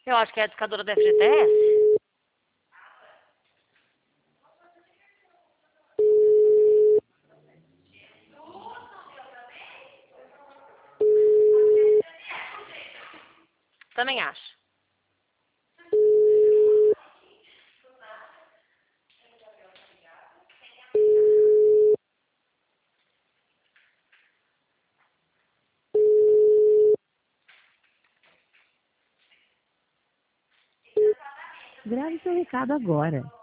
Eu acho que é a discadora da FGTS. Também acho. Grave seu recado agora.